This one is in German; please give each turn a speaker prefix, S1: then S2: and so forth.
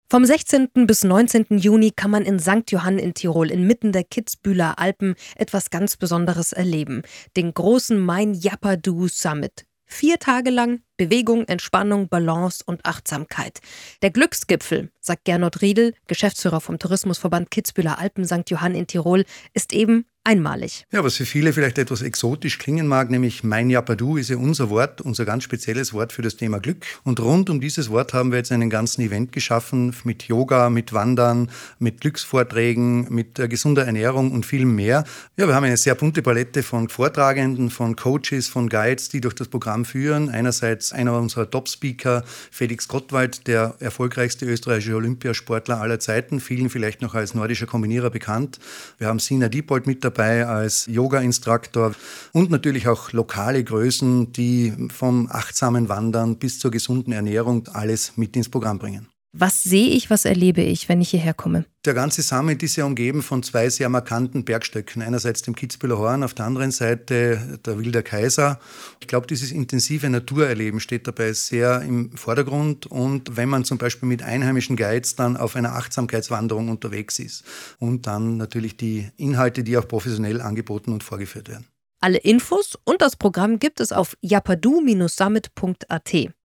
S1: Vom 16. bis 19. Juni kann man in St. Johann in Tirol inmitten der Kitzbüheler Alpen etwas ganz Besonderes erleben. Den großen Mein Yapadu Summit. 4 Tage lang Bewegung, Entspannung, Balance und Achtsamkeit. Der Glücksgipfel, sagt Gernot Riedl, Geschäftsführer vom Tourismusverband Kitzbüheler Alpen St. Johann in Tirol, ist eben einmalig.
S2: Ja, was für viele vielleicht etwas exotisch klingen mag, nämlich Mein Yapadu ist ja unser Wort, unser ganz spezielles Wort für das Thema Glück. Und rund um dieses Wort haben wir jetzt einen ganzen Event geschaffen mit Yoga, mit Wandern, mit Glücksvorträgen, mit gesunder Ernährung und viel mehr. Ja, wir haben eine sehr bunte Palette von Vortragenden, von Coaches, von Guides, die durch das Programm führen. Einerseits einer unserer Top-Speaker, Felix Gottwald, der erfolgreichste österreichische Olympiasportler aller Zeiten, vielen vielleicht noch als nordischer Kombinierer bekannt. Wir haben Sina Diepold mit dabei als Yoga-Instruktor und natürlich auch lokale Größen, die vom achtsamen Wandern bis zur gesunden Ernährung alles mit ins Programm bringen.
S1: Was sehe ich, was erlebe ich, wenn ich hierher komme?
S2: Der ganze Summit ist ja umgeben von 2 sehr markanten Bergstöcken. Einerseits dem Kitzbüheler Horn, auf der anderen Seite der Wilder Kaiser. Ich glaube, dieses intensive Naturerleben steht dabei sehr im Vordergrund. Und wenn man zum Beispiel mit einheimischen Guides dann auf einer Achtsamkeitswanderung unterwegs ist. Und dann natürlich die Inhalte, die auch professionell angeboten und vorgeführt werden.
S1: Alle Infos und das Programm gibt es auf yapadu-summit.at.